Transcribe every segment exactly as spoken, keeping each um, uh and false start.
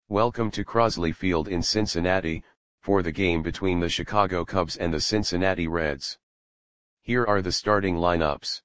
Welcome to Crosley Field in Cincinnati, for the game between the Chicago Cubs and the Cincinnati Reds. Here are the starting lineups.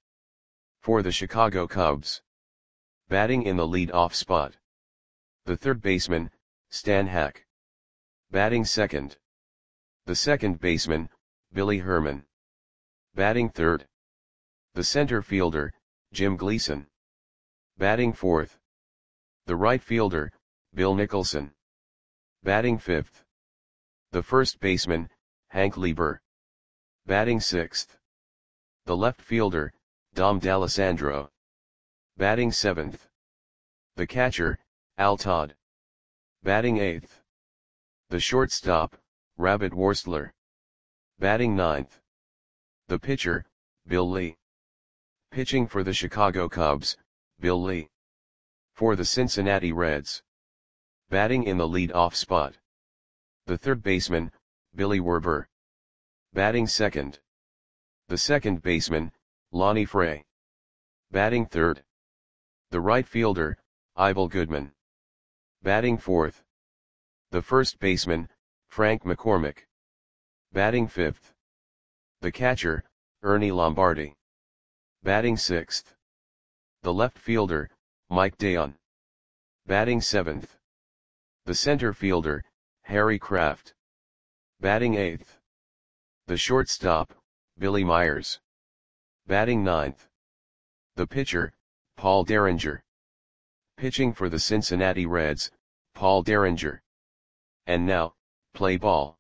For the Chicago Cubs. Batting in the lead-off spot. The third baseman, Stan Hack. Batting second. The second baseman, Billy Herman. Batting third. The center fielder, Jim Gleason. Batting fourth. The right fielder, Bill Nicholson. Batting fifth. The first baseman, Hank Lieber. Batting sixth. The left fielder, Dom D'Alessandro. Batting seventh. The catcher, Al Todd. Batting eighth. The shortstop, Rabbit Worstler. Batting ninth. The pitcher, Bill Lee. Pitching for the Chicago Cubs, Bill Lee. For the Cincinnati Reds. Batting in the lead-off spot. The third baseman, Billy Werber. Batting second. The second baseman, Lonnie Fray. Batting third. The right fielder, Ibel Goodman. Batting fourth. The first baseman, Frank McCormick. Batting fifth. The catcher, Ernie Lombardi. Batting sixth. The left fielder, Mike Dayon. Batting seventh. The center fielder, Harry Kraft. Batting eighth. The shortstop, Billy Myers. Batting ninth. The pitcher, Paul Derringer. Pitching for the Cincinnati Reds, Paul Derringer. And now, play ball.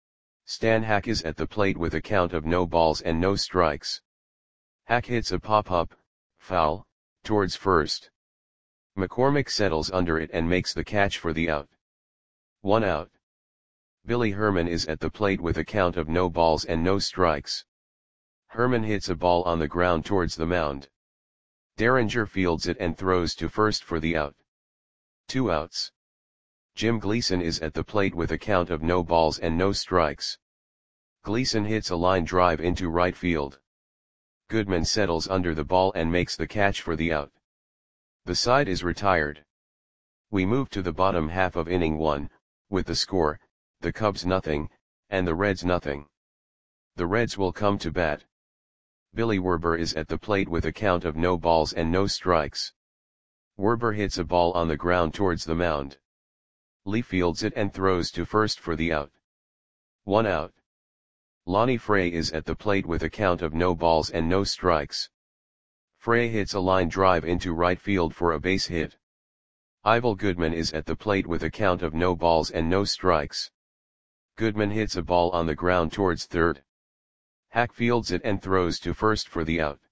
Stan Hack is at the plate with a count of no balls and no strikes. Hack hits a pop-up, foul, towards first. McCormick settles under it and makes the catch for the out. One out. Billy Herman is at the plate with a count of no balls and no strikes. Herman hits a ball on the ground towards the mound. Derringer fields it and throws to first for the out. Two outs. Jim Gleason is at the plate with a count of no balls and no strikes. Gleason hits a line drive into right field. Goodman settles under the ball and makes the catch for the out. The side is retired. We move to the bottom half of inning one, with the score, the Cubs nothing, and the Reds nothing. The Reds will come to bat. Billy Werber is at the plate with a count of no balls and no strikes. Werber hits a ball on the ground towards the mound. Lee fields it and throws to first for the out. One out. Lonnie Fray is at the plate with a count of no balls and no strikes. Fray hits a line drive into right field for a base hit. Ibel Goodman is at the plate with a count of no balls and no strikes. Goodman hits a ball on the ground towards third. Hack fields it and throws to first for the out.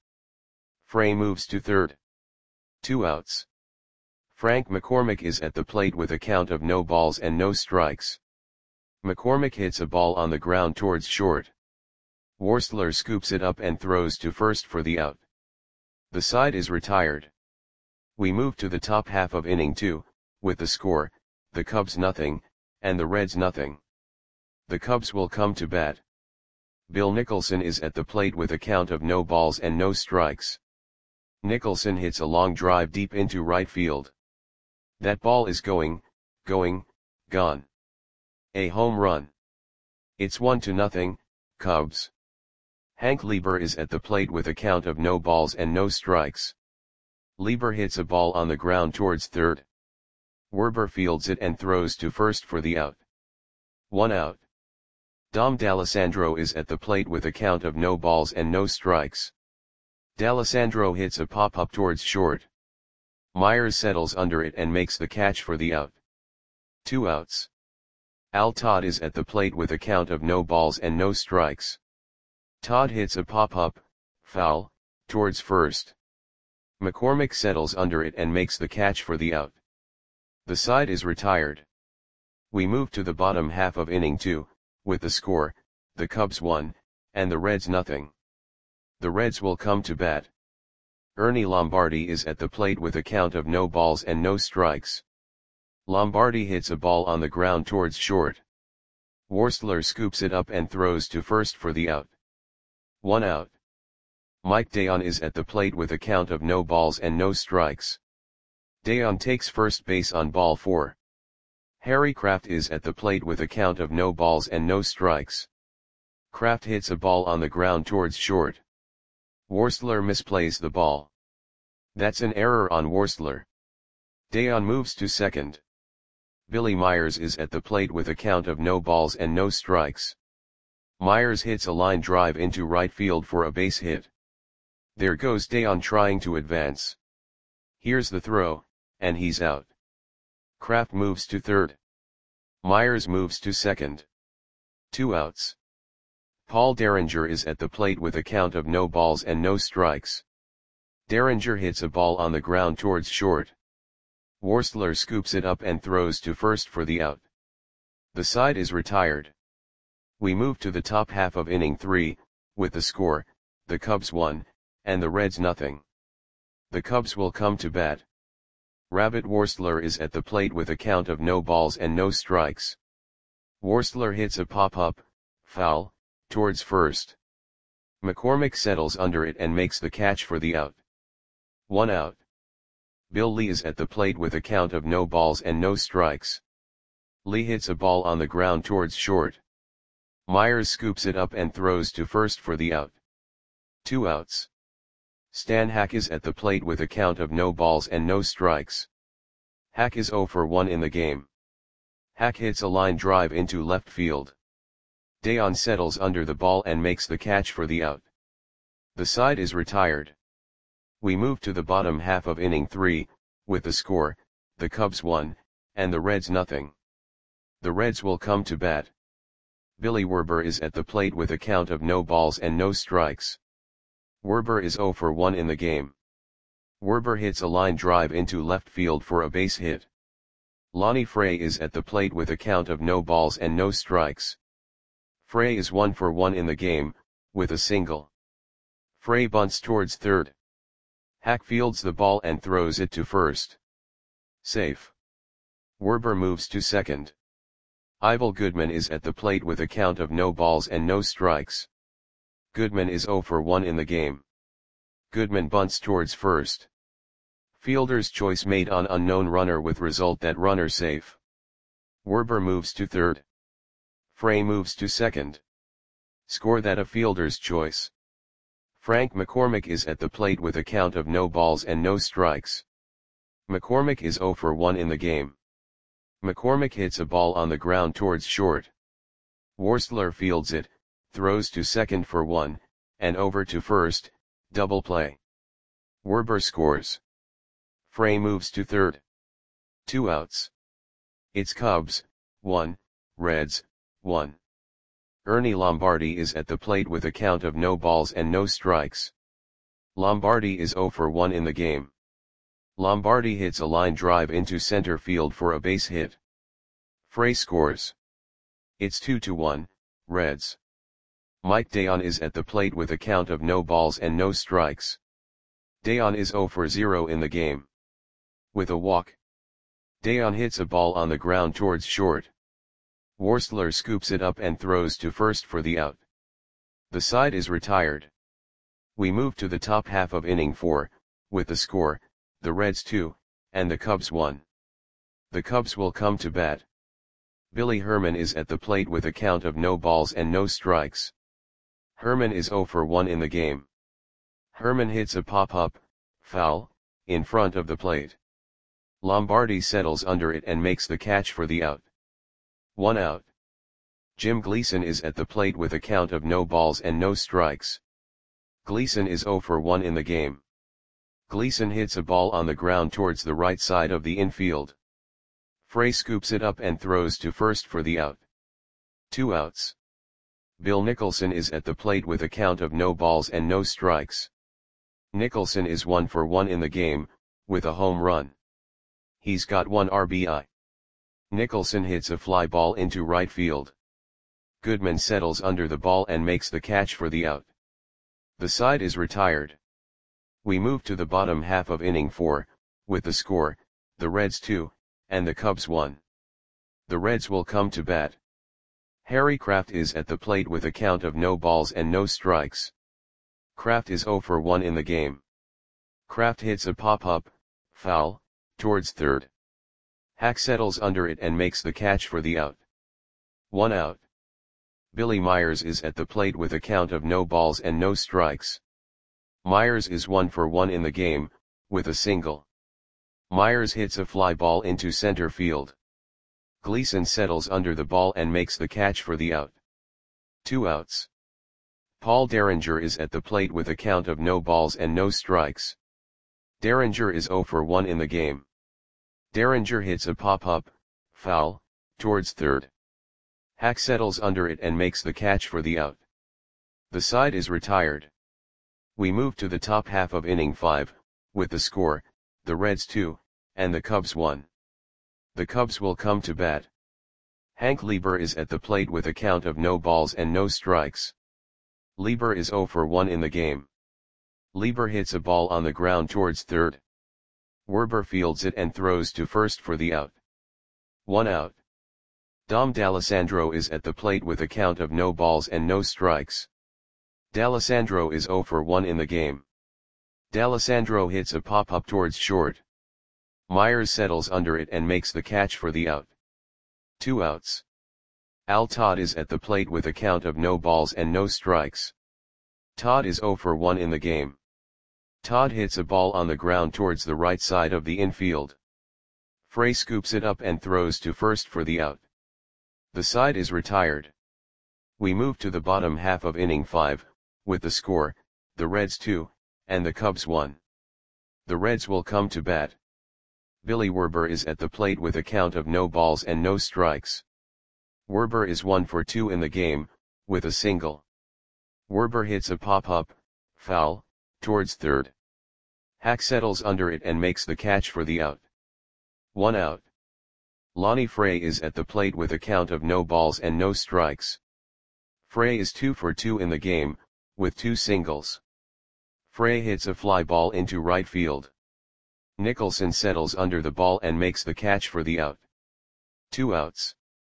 Fray moves to third. Two outs. Frank McCormick is at the plate with a count of no balls and no strikes. McCormick hits a ball on the ground towards short. Worstler scoops it up and throws to first for the out. The side is retired. We move to the top half of inning two, with the score, the Cubs nothing, and the Reds nothing. The Cubs will come to bat. Bill Nicholson is at the plate with a count of no balls and no strikes. Nicholson hits a long drive deep into right field. That ball is going, going, gone. A home run. It's one to nothing, Cubs. Hank Lieber is at the plate with a count of no balls and no strikes. Lieber hits a ball on the ground towards third. Werber fields it and throws to first for the out. One out. Dom D'Alessandro is at the plate with a count of no balls and no strikes. D'Alessandro hits a pop-up towards short. Myers settles under it and makes the catch for the out. Two outs. Al Todd is at the plate with a count of no balls and no strikes. Todd hits a pop-up, foul, towards first. McCormick settles under it and makes the catch for the out. The side is retired. We move to the bottom half of inning two, with the score, the Cubs one, and the Reds nothing. The Reds will come to bat. Ernie Lombardi is at the plate with a count of no balls and no strikes. Lombardi hits a ball on the ground towards short. Worstler scoops it up and throws to first for the out. One out. Mike Dayon is at the plate with a count of no balls and no strikes. Dayon takes first base on ball four. Harry Kraft is at the plate with a count of no balls and no strikes. Kraft hits a ball on the ground towards short. Worstler misplays the ball. That's an error on Worstler. Dayon moves to second. Billy Myers is at the plate with a count of no balls and no strikes. Myers hits a line drive into right field for a base hit. There goes Dayon trying to advance. Here's the throw, and he's out. Kraft moves to third. Myers moves to second. Two outs. Paul Derringer is at the plate with a count of no balls and no strikes. Derringer hits a ball on the ground towards short. Worstler scoops it up and throws to first for the out. The side is retired. We move to the top half of inning three, with the score, the Cubs one, and the Reds nothing. The Cubs will come to bat. Rabbit Worstler is at the plate with a count of no balls and no strikes. Worstler hits a pop-up, foul, towards first. McCormick settles under it and makes the catch for the out. One out. Bill Lee is at the plate with a count of no balls and no strikes. Lee hits a ball on the ground towards short. Myers scoops it up and throws to first for the out. Two outs. Stan Hack is at the plate with a count of no balls and no strikes. Hack is oh for one in the game. Hack hits a line drive into left field. Dayon settles under the ball and makes the catch for the out. The side is retired. We move to the bottom half of inning three, with the score, the Cubs one, and the Reds nothing. The Reds will come to bat. Billy Werber is at the plate with a count of no balls and no strikes. Werber is oh for one in the game. Werber hits a line drive into left field for a base hit. Lonnie Frey is at the plate with a count of no balls and no strikes. Frey is one for one in the game, with a single. Frey bunts towards third. Hack fields the ball and throws it to first. Safe. Werber moves to second. Ivel Goodman is at the plate with a count of no balls and no strikes. Goodman is oh for one in the game. Goodman bunts towards first. Fielder's choice made on unknown runner with result that runner safe. Werber moves to third. Frey moves to second. Score that a fielder's choice. Frank McCormick is at the plate with a count of no balls and no strikes. McCormick is oh for one in the game. McCormick hits a ball on the ground towards short. Worstler fields it, throws to second for one, and over to first, double play. Werber scores. Frey moves to third. Two outs. It's Cubs, one, Reds, one. Ernie Lombardi is at the plate with a count of no balls and no strikes. Lombardi is oh for one in the game. Lombardi hits a line drive into center field for a base hit. Frey scores. It's two to one, Reds. Mike Dayon is at the plate with a count of no balls and no strikes. Dayon is oh for zero in the game. With a walk. Dayon hits a ball on the ground towards short. Worstler scoops it up and throws to first for the out. The side is retired. We move to the top half of inning four, with the score, the Reds two, and the Cubs one. The Cubs will come to bat. Billy Herman is at the plate with a count of no balls and no strikes. Herman is oh for one in the game. Herman hits a pop-up, foul, in front of the plate. Lombardi settles under it and makes the catch for the out. One out. Jim Gleason is at the plate with a count of no balls and no strikes. Gleason is oh for one in the game. Gleason hits a ball on the ground towards the right side of the infield. Frey scoops it up and throws to first for the out. Two outs. Bill Nicholson is at the plate with a count of no balls and no strikes. Nicholson is one for one in the game, with a home run. He's got one R B I. Nicholson hits a fly ball into right field. Goodman settles under the ball and makes the catch for the out. The side is retired. We move to the bottom half of inning four, with the score, the Reds two, and the Cubs one. The Reds will come to bat. Harry Kraft is at the plate with a count of no balls and no strikes. Kraft is oh for one in the game. Kraft hits a pop-up, foul, towards third. Hack settles under it and makes the catch for the out. One out. Billy Myers is at the plate with a count of no balls and no strikes. Myers is one for one in the game, with a single. Myers hits a fly ball into center field. Gleason settles under the ball and makes the catch for the out. Two outs. Paul Derringer is at the plate with a count of no balls and no strikes. Derringer is zero for one in the game. Derringer hits a pop-up, foul, towards third. Hack settles under it and makes the catch for the out. The side is retired. We move to the top half of inning five, with the score, the Reds two, and the Cubs one. The Cubs will come to bat. Hank Lieber is at the plate with a count of no balls and no strikes. Lieber is zero for one in the game. Lieber hits a ball on the ground towards third. Werber fields it and throws to first for the out. One out. Dom D'Alessandro is at the plate with a count of no balls and no strikes. D'Alessandro is zero for one in the game. D'Alessandro hits a pop-up towards short. Myers settles under it and makes the catch for the out. Two outs. Al Todd is at the plate with a count of no balls and no strikes. Todd is zero for one in the game. Todd hits a ball on the ground towards the right side of the infield. Frey scoops it up and throws to first for the out. The side is retired. We move to the bottom half of inning five, with the score, the Reds two, and the Cubs one. The Reds will come to bat. Billy Werber is at the plate with a count of no balls and no strikes. Werber is one for two in the game, with a single. Werber hits a pop-up, foul, towards third. Hack settles under it and makes the catch for the out. One out. Lonnie Frey is at the plate with a count of no balls and no strikes. Frey is two for two in the game, with two singles. Frey hits a fly ball into right field. Nicholson settles under the ball and makes the catch for the out. Two outs.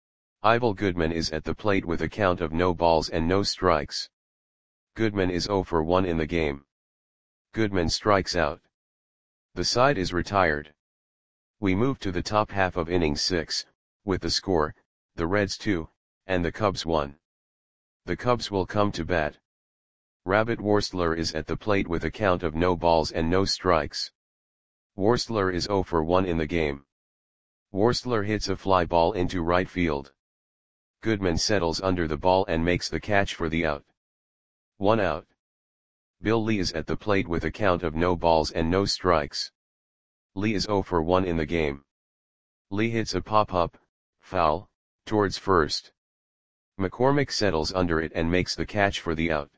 Ivel Goodman is at the plate with a count of no balls and no strikes. Goodman is zero for one in the game. Goodman strikes out. The side is retired. We move to the top half of inning six, with the score, the Reds two, and the Cubs one. The Cubs will come to bat. Rabbit Worstler is at the plate with a count of no balls and no strikes. Worstler is zero for one in the game. Worstler hits a fly ball into right field. Goodman settles under the ball and makes the catch for the out. One out. Bill Lee is at the plate with a count of no balls and no strikes. Lee is zero for one in the game. Lee hits a pop-up, foul, towards first. McCormick settles under it and makes the catch for the out.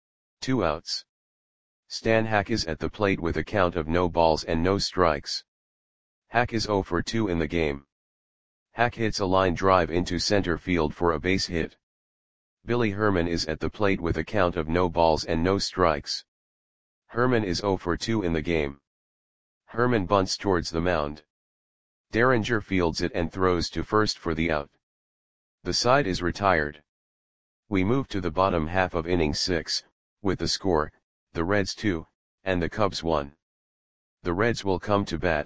Two outs. Stan Hack is at the plate with a count of no balls and no strikes. Hack is zero for two in the game. Hack hits a line drive into center field for a base hit. Billy Herman is at the plate with a count of no balls and no strikes. Herman is zero for two in the game. Herman bunts towards the mound. Derringer fields it and throws to first for the out. The side is retired. We move to the bottom half of inning six, with the score, the Reds two, and the Cubs one. The Reds will come to bat.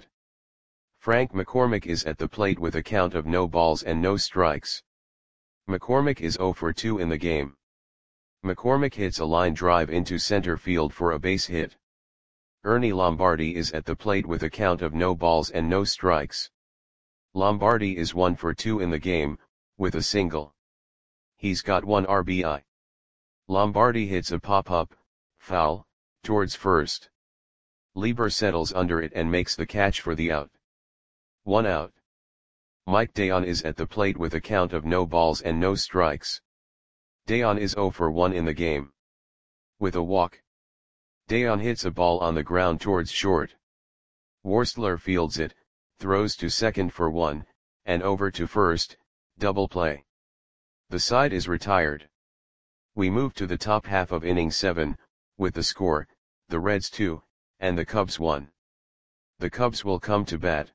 Frank McCormick is at the plate with a count of no balls and no strikes. McCormick is zero for two in the game. McCormick hits a line drive into center field for a base hit. Ernie Lombardi is at the plate with a count of no balls and no strikes. Lombardi is one for two in the game, with a single. He's got one R B I. Lombardi hits a pop-up, foul, towards first. Lieber settles under it and makes the catch for the out. One out. Mike Dayon is at the plate with a count of no balls and no strikes. Dayon is zero for one in the game. With a walk. Dayon hits a ball on the ground towards short. Worstler fields it, throws to second for one, and over to first, double play. The side is retired. We move to the top half of inning seven, with the score, the Reds two, and the Cubs one. The Cubs will come to bat.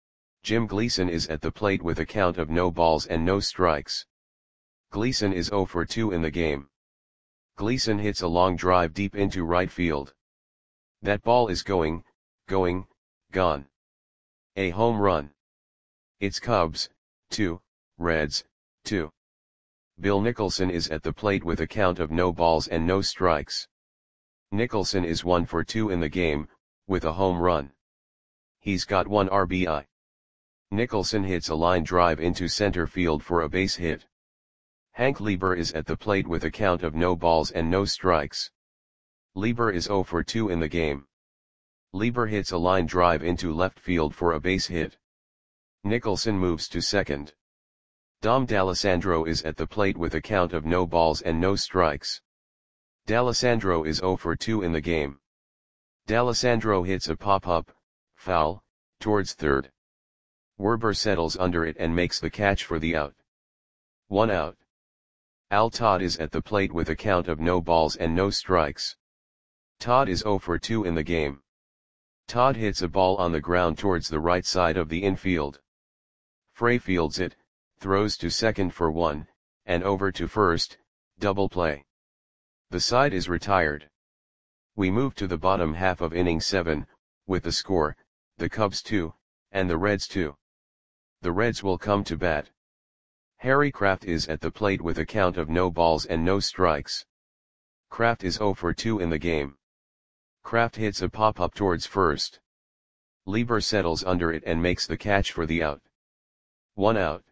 Jim Gleason is at the plate with a count of no balls and no strikes. Gleason is zero for two in the game. Gleason hits a long drive deep into right field. That ball is going, going, gone. A home run. It's Cubs, two, Reds, two. Bill Nicholson is at the plate with a count of no balls and no strikes. Nicholson is one for two in the game, with a home run. He's got one R B I. Nicholson hits a line drive into center field for a base hit. Hank Lieber is at the plate with a count of no balls and no strikes. Lieber is zero for two in the game. Lieber hits a line drive into left field for a base hit. Nicholson moves to second. Dom D'Alessandro is at the plate with a count of no balls and no strikes. D'Alessandro is zero for two in the game. D'Alessandro hits a pop-up, foul, towards third. Werber settles under it and makes the catch for the out. One out. Al Todd is at the plate with a count of no balls and no strikes. Todd is zero for two in the game. Todd hits a ball on the ground towards the right side of the infield. Frey fields it, throws to second for one, and over to first, double play. The side is retired. We move to the bottom half of inning seven, with the score, the Cubs two, and the Reds two. The Reds will come to bat. Harry Kraft is at the plate with a count of no balls and no strikes. Kraft is zero for two in the game. Kraft hits a pop-up towards first. Lieber settles under it and makes the catch for the out. One out.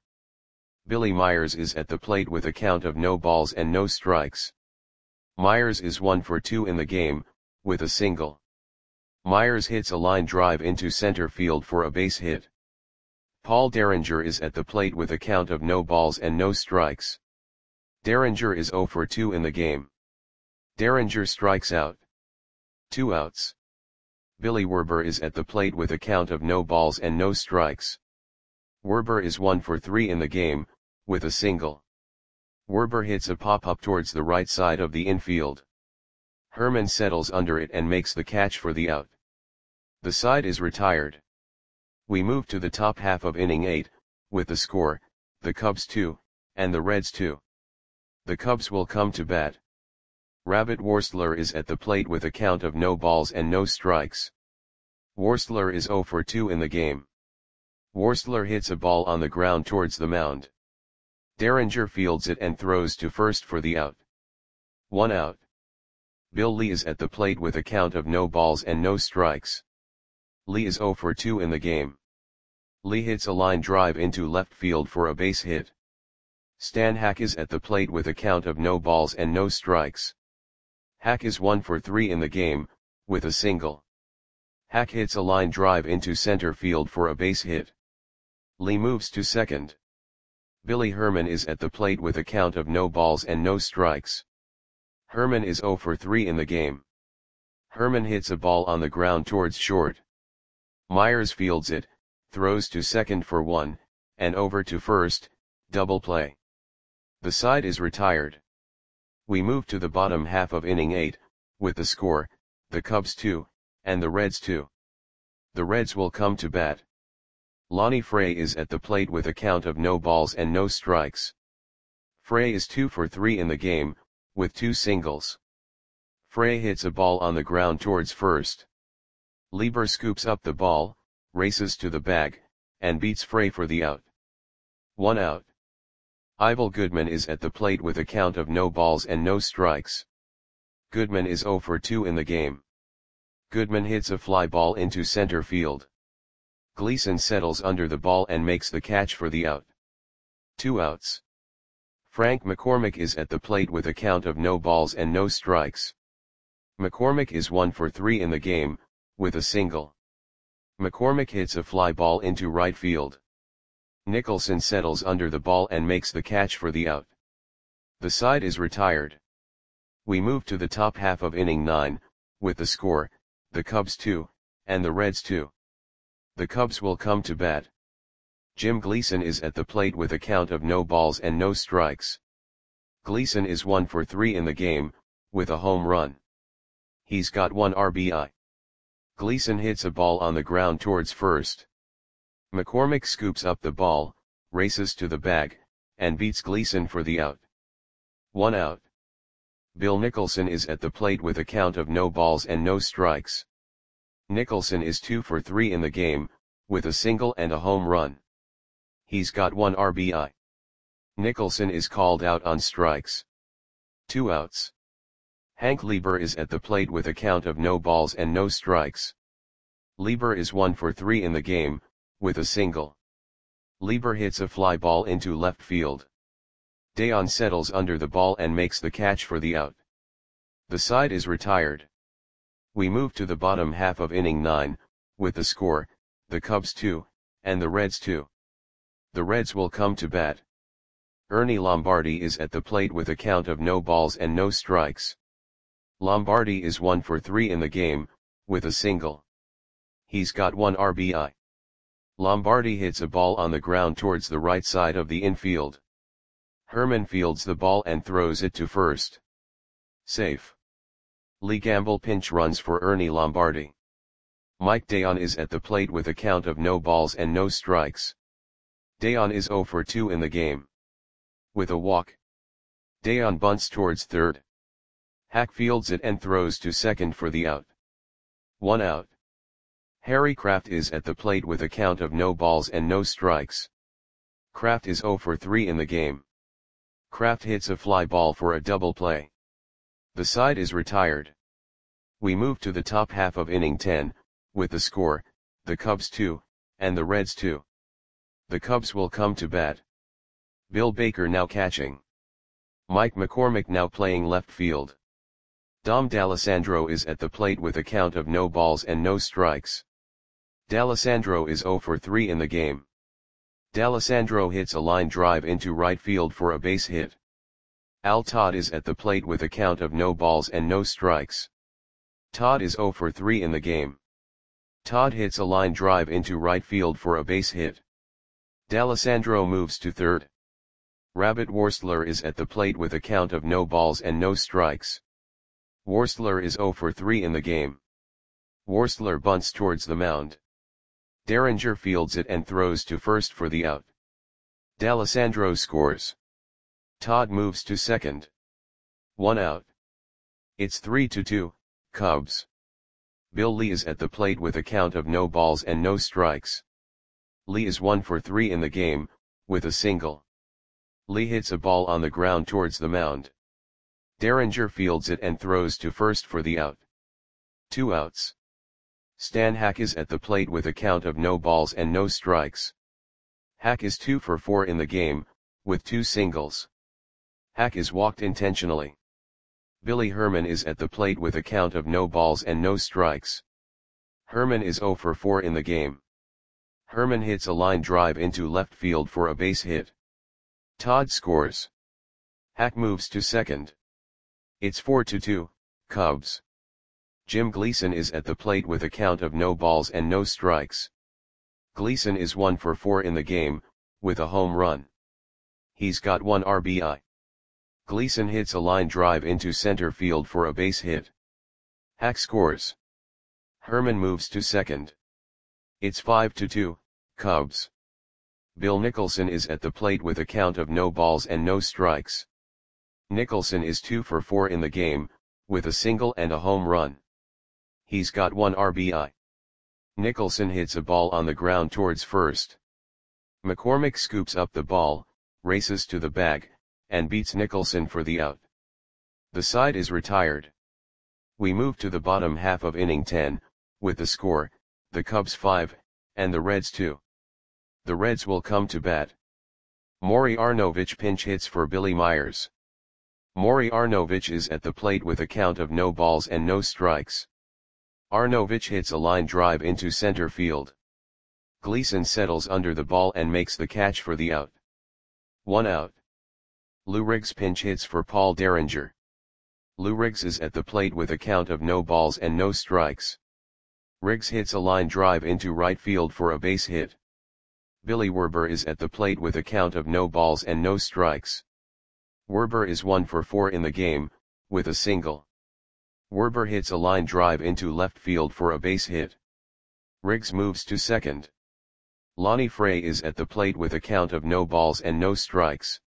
Billy Myers is at the plate with a count of no balls and no strikes. Myers is one for two in the game, with a single. Myers hits a line drive into center field for a base hit. Paul Derringer is at the plate with a count of no balls and no strikes. Derringer is zero for two in the game. Derringer strikes out. Two outs. Billy Werber is at the plate with a count of no balls and no strikes. Werber is one for three in the game, with a single. Werber hits a pop-up towards the right side of the infield. Herman settles under it and makes the catch for the out. The side is retired. We move to the top half of inning eight, with the score, the Cubs two, and the Reds two. The Cubs will come to bat. Rabbit Worstler is at the plate with a count of no balls and no strikes. Worstler is zero for two in the game. Worstler hits a ball on the ground towards the mound. Derringer fields it and throws to first for the out. One out. Bill Lee is at the plate with a count of no balls and no strikes. Lee is zero for two in the game. Lee hits a line drive into left field for a base hit. Stan Hack is at the plate with a count of no balls and no strikes. Hack is one for three in the game, with a single. Hack hits a line drive into center field for a base hit. Lee moves to second. Billy Herman is at the plate with a count of no balls and no strikes. Herman is zero for three in the game. Herman hits a ball on the ground towards short. Myers fields it, throws to second for one, and over to first, double play. The side is retired. We move to the bottom half of inning eight, with the score, the Cubs two, and the Reds two. The Reds will come to bat. Lonnie Frey is at the plate with a count of no balls and no strikes. Frey is two for three in the game, with two singles. Frey hits a ball on the ground towards first. Lieber scoops up the ball, races to the bag, and beats Frey for the out. One out. Ivel Goodman is at the plate with a count of no balls and no strikes. Goodman is zero for two in the game. Goodman hits a fly ball into center field. Gleason settles under the ball and makes the catch for the out. Two outs. Frank McCormick is at the plate with a count of no balls and no strikes. McCormick is one for three in the game, with a single. McCormick hits a fly ball into right field. Nicholson settles under the ball and makes the catch for the out. The side is retired. We move to the top half of inning nine, with the score, the Cubs two, and the Reds two. The Cubs will come to bat. Jim Gleason is at the plate with a count of no balls and no strikes. Gleason is one for three in the game, with a home run. He's got one R B I. Gleason hits a ball on the ground towards first. McCormick scoops up the ball, races to the bag, and beats Gleason for the out. One out. Bill Nicholson is at the plate with a count of no balls and no strikes. Nicholson is two for three in the game, with a single and a home run. He's got one R B I. Nicholson is called out on strikes. Two outs. Hank Lieber is at the plate with a count of no balls and no strikes. Lieber is one for three in the game, with a single. Lieber hits a fly ball into left field. Dayon settles under the ball and makes the catch for the out. The side is retired. We move to the bottom half of inning nine, with the score, the Cubs two, and the Reds two. The Reds will come to bat. Ernie Lombardi is at the plate with a count of no balls and no strikes. Lombardi is one for three in the game, with a single. He's got one R B I. Lombardi hits a ball on the ground towards the right side of the infield. Herman fields the ball and throws it to first. Safe. Lee Gamble pinch runs for Ernie Lombardi. Mike Dayon is at the plate with a count of no balls and no strikes. Dayon is zero for two in the game. With a walk. Dayon bunts towards third. Hack fields it and throws to second for the out. One out. Harry Kraft is at the plate with a count of no balls and no strikes. Kraft is zero for three in the game. Kraft hits a fly ball for a double play. The side is retired. We move to the top half of inning ten, with the score, the Cubs two, and the Reds two. The Cubs will come to bat. Bill Baker now catching. Mike McCormick now playing left field. Dom D'Alessandro is at the plate with a count of no balls and no strikes. D'Alessandro is zero for three in the game. D'Alessandro hits a line drive into right field for a base hit. Al Todd is at the plate with a count of no balls and no strikes. Todd is zero for three in the game. Todd hits a line drive into right field for a base hit. D'Alessandro moves to third. Rabbit Worstler is at the plate with a count of no balls and no strikes. Worstler is zero for three in the game. Worstler bunts towards the mound. Derringer fields it and throws to first for the out. D'Alessandro scores. Todd moves to second. One out. It's three to two, Cubs. Bill Lee is at the plate with a count of no balls and no strikes. Lee is one for three in the game, with a single. Lee hits a ball on the ground towards the mound. Derringer fields it and throws to first for the out. Two outs. Stan Hack is at the plate with a count of no balls and no strikes. Hack is two for four in the game, with two singles. Hack is walked intentionally. Billy Herman is at the plate with a count of no balls and no strikes. Herman is zero for four in the game. Herman hits a line drive into left field for a base hit. Todd scores. Hack moves to second. It's four to two, Cubs. Jim Gleason is at the plate with a count of no balls and no strikes. Gleason is one for four in the game, with a home run. He's got one R B I. Gleason hits a line drive into center field for a base hit. Hack scores. Herman moves to second. It's five to two, Cubs. Bill Nicholson is at the plate with a count of no balls and no strikes. Nicholson is two for four in the game, with a single and a home run. He's got one R B I. Nicholson hits a ball on the ground towards first. McCormick scoops up the ball, races to the bag, and beats Nicholson for the out. The side is retired. We move to the bottom half of inning ten, with the score, the Cubs five, and the Reds two. The Reds will come to bat. Maury Arnovich pinch hits for Billy Myers. Maury Arnovich is at the plate with a count of no balls and no strikes. Arnovich hits a line drive into center field. Gleason settles under the ball and makes the catch for the out. One out. Lou Riggs pinch hits for Paul Derringer. Lou Riggs is at the plate with a count of no balls and no strikes. Riggs hits a line drive into right field for a base hit. Billy Werber is at the plate with a count of no balls and no strikes. Werber is one for four in the game, with a single. Werber hits a line drive into left field for a base hit. Riggs moves to second. Lonnie Frey is at the plate with a count of no balls and no strikes.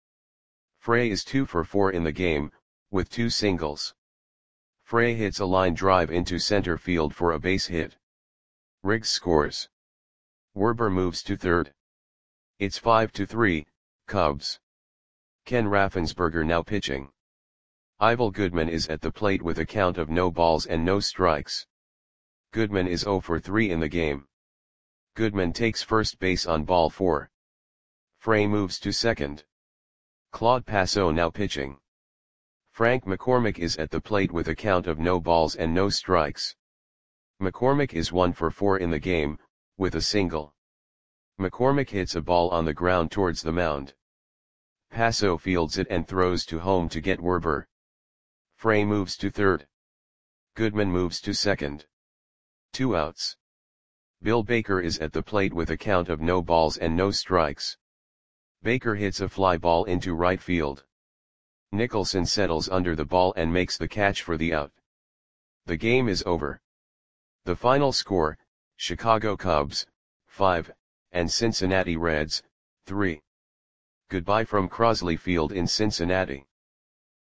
Frey is two for four in the game, with two singles. Frey hits a line drive into center field for a base hit. Riggs scores. Werber moves to third. It's five to three, Cubs. Ken Raffensperger now pitching. Ivel Goodman is at the plate with a count of no balls and no strikes. Goodman is zero for three in the game. Goodman takes first base on ball four. Frey moves to second. Claude Passeau now pitching. Frank McCormick is at the plate with a count of no balls and no strikes. McCormick is one for four in the game, with a single. McCormick hits a ball on the ground towards the mound. Passeau fields it and throws to home to get Werber. Frey moves to third. Goodman moves to second. Two outs. Bill Baker is at the plate with a count of no balls and no strikes. Baker hits a fly ball into right field. Nicholson settles under the ball and makes the catch for the out. The game is over. The final score, Chicago Cubs, five, and Cincinnati Reds, three. Goodbye from Crosley Field in Cincinnati.